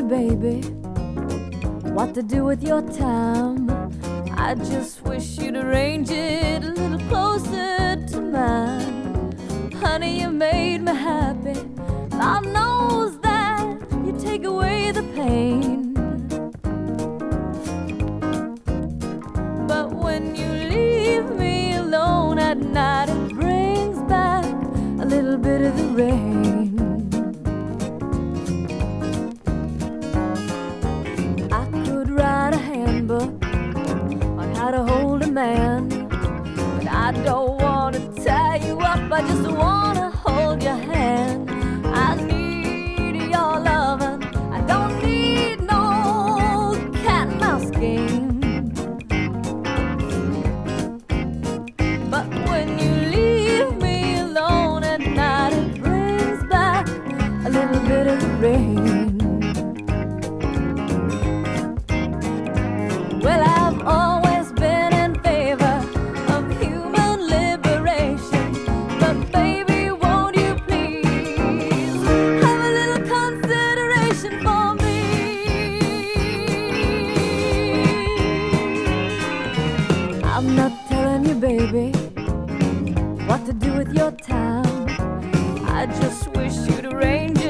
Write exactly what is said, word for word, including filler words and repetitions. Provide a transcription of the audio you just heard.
baby, what to do with your time. I just wish you'd arrange it a little closer to mine. Honey, you made me happy. God knows that you take away the pain. But when you leave me alone at night, it brings back a little bit of the rain. I could write a handbook on how to hold a man, but I don't want to tie you up, I just want to hold your hand. I need your loving, I don't need no cat and mouse game. But when you leave me alone at night, it brings back a little bit of the rain. Well, I've always been in favor of human liberation, but baby, won't you please have a little consideration for me? I'm not telling you, baby, what to do with your time. I just wish you'd arrange